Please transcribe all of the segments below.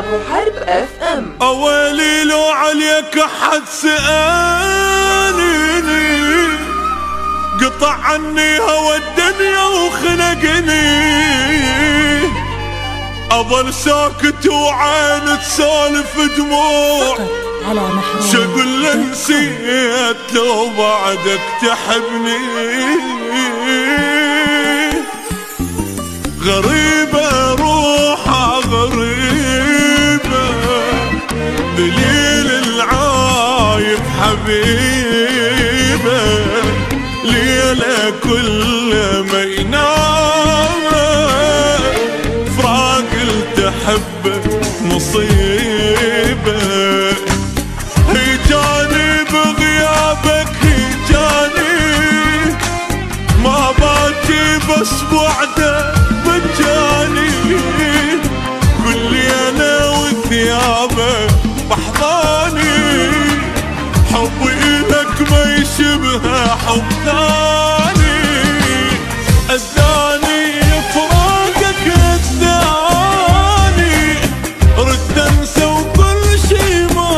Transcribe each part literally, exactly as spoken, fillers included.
أبو حرب اف ام. أويلي لو عليك أحد سألني، قطع عني هوى الدنيا وخنقني، أظل ساكت وعين تسالف دموع، شقول له نسيت لو بعدك تحبني. غريبة روحها غريبة، دليل العايب حبيبة، ليلة كل ما ينام فراق التحبه مصيبة. هيجاني بغيابك هيجاني، ما باتي بس بعده مجاني، كلي انا وثيابه بحضاني، حبي إلك ما يشبه حب ثاني. أذاني فراقك أذاني، رد أنسى وكل شي ما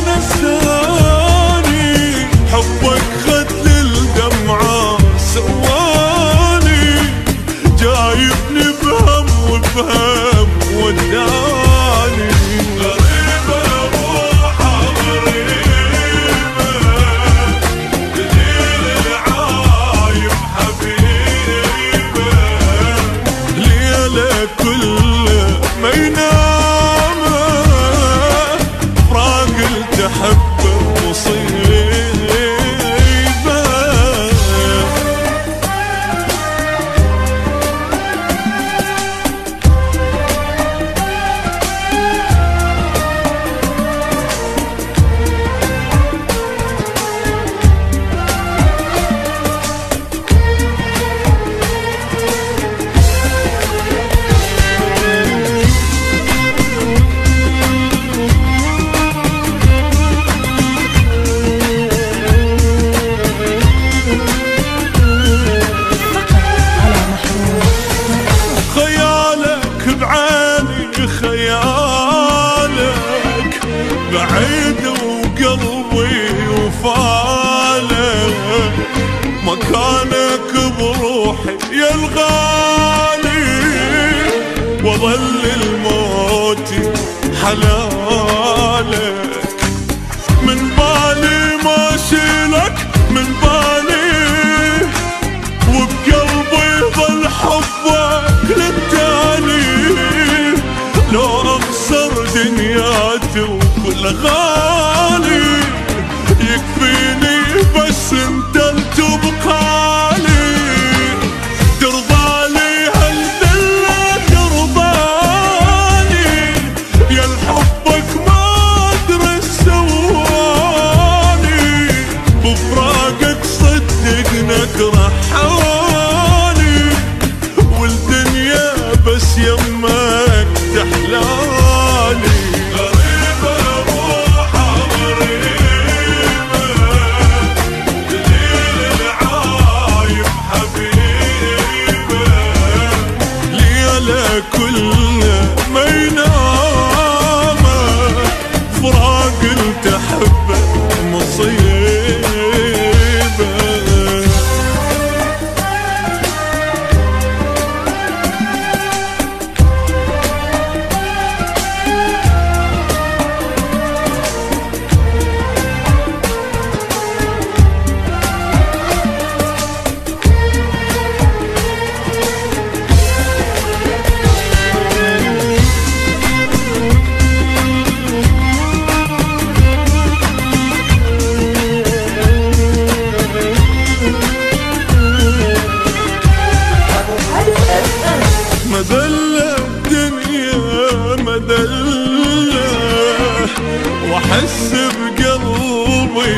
نساني، حبك خد للدمعة سواني، جايبني بهم وبهم وداني. غريبة روحها غريبة، دليل العايب حبيبة، ليلة كل ما ينام فراق التحبه مصيبة. خيالك بعيد وقلبي وفالك، مكانك بروحي يا الغالي، وظل الموت حلالك، من بالي ما شيلك من بالي، وبقلبي ظل حبك للتالي، لو أخسر دنياتي وكل غالي، يكفيني بس انت تبقالي، ترضالي هالذلة ترضاني، يا الحبك ما ادري سواني، بفراقك صدقنك رحاني، والدنيا بس يمك تحلالي. غريبة روحها غريبة، دليل العايب حبيبة، ليلة كل ما ينام فراق التحبه مصيبة. مذلة الدنيا مذلة، واحس بقلبي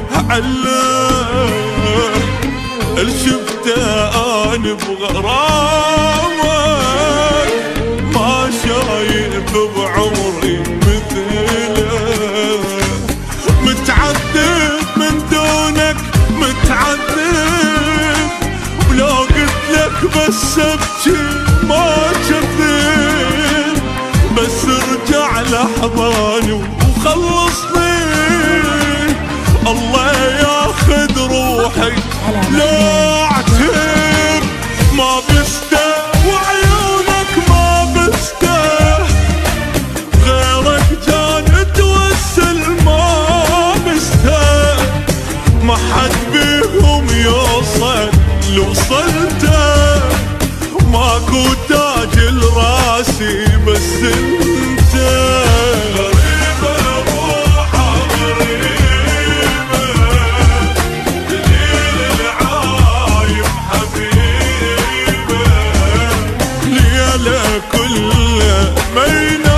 علاه، الشفته انا بغرامك، ما شايف بعمري مثله، متعذب من دونك متعذب، ولو قلت لك بس ابكي ما كذب، بس ارجع لا امان وخلصني. الله ياخذ روحي لا اعتب ما بسته وعيونك ما بسته، غيرك كان توسل ما بسته، ما حد بيهم يوصل لوصلته، ماكو تاج لراسي بس انت. غريبة روحه غريبة دليل العايم حبيبه، ليله كله ما